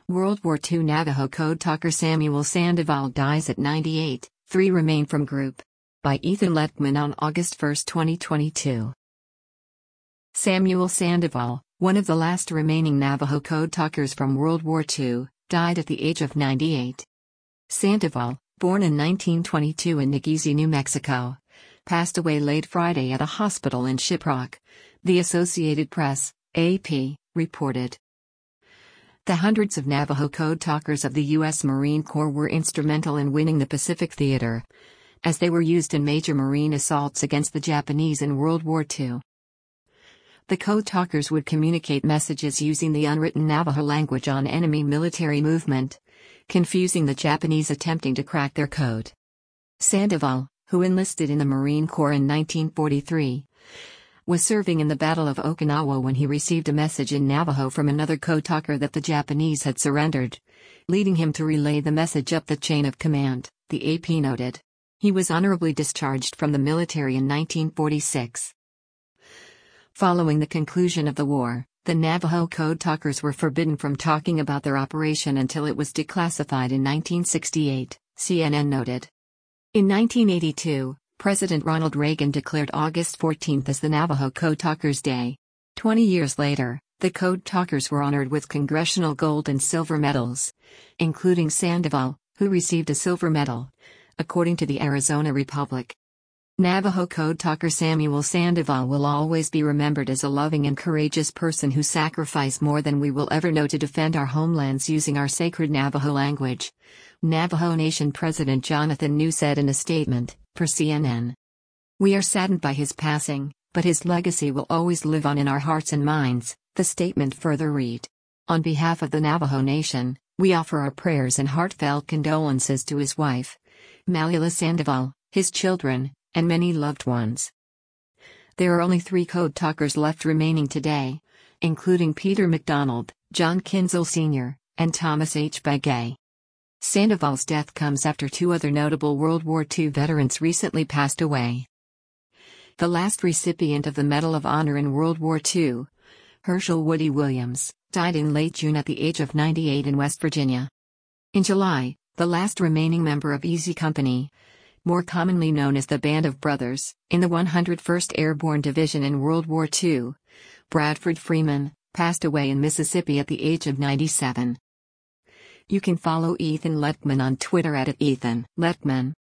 World War II Navajo code talker Samuel Sandoval dies at 98, 3 remain from group. By Ethan Letman on August 1, 2022. Samuel Sandoval, one of the last remaining Navajo code talkers from World War II, died at the age of 98. Sandoval, born in 1922 in Nagese, New Mexico, passed away late Friday at a hospital in Shiprock, the Associated Press, AP, reported. The hundreds of Navajo code talkers of the U.S. Marine Corps were instrumental in winning the Pacific Theater, as they were used in major marine assaults against the Japanese in World War II. The code talkers would communicate messages using the unwritten Navajo language on enemy military movement, confusing the Japanese attempting to crack their code. Sandoval, who enlisted in the Marine Corps in 1943, was serving in the Battle of Okinawa when he received a message in Navajo from another code talker that the Japanese had surrendered, leading him to relay the message up the chain of command, the AP noted. He was honorably discharged from the military in 1946. Following the conclusion of the war, the Navajo code talkers were forbidden from talking about their operation until it was declassified in 1968, CNN noted. In 1982, President Ronald Reagan declared August 14 as the Navajo Code Talkers Day. 20 years later, the Code Talkers were honored with congressional gold and silver medals, including Sandoval, who received a silver medal, according to the Arizona Republic. Navajo Code Talker Samuel Sandoval will always be remembered as a loving and courageous person who sacrificed more than we will ever know to defend our homelands using our sacred Navajo language, Navajo Nation President Jonathan New said in a statement, for CNN. We are saddened by his passing, but his legacy will always live on in our hearts and minds, the statement further read. On behalf of the Navajo Nation, we offer our prayers and heartfelt condolences to his wife, Malila Sandoval, his children, and many loved ones. There are only 3 code talkers left remaining today, including Peter MacDonald, John Kinzel Sr., and Thomas H. Begay. Sandoval's death comes after 2 other notable World War II veterans recently passed away. The last recipient of the Medal of Honor in World War II, Herschel Woody Williams, died in late June at the age of 98 in West Virginia. In July, the last remaining member of Easy Company, more commonly known as the Band of Brothers, in the 101st Airborne Division in World War II, Bradford Freeman, passed away in Mississippi at the age of 97. You can follow Ethan Letman on Twitter at @EthanLetman.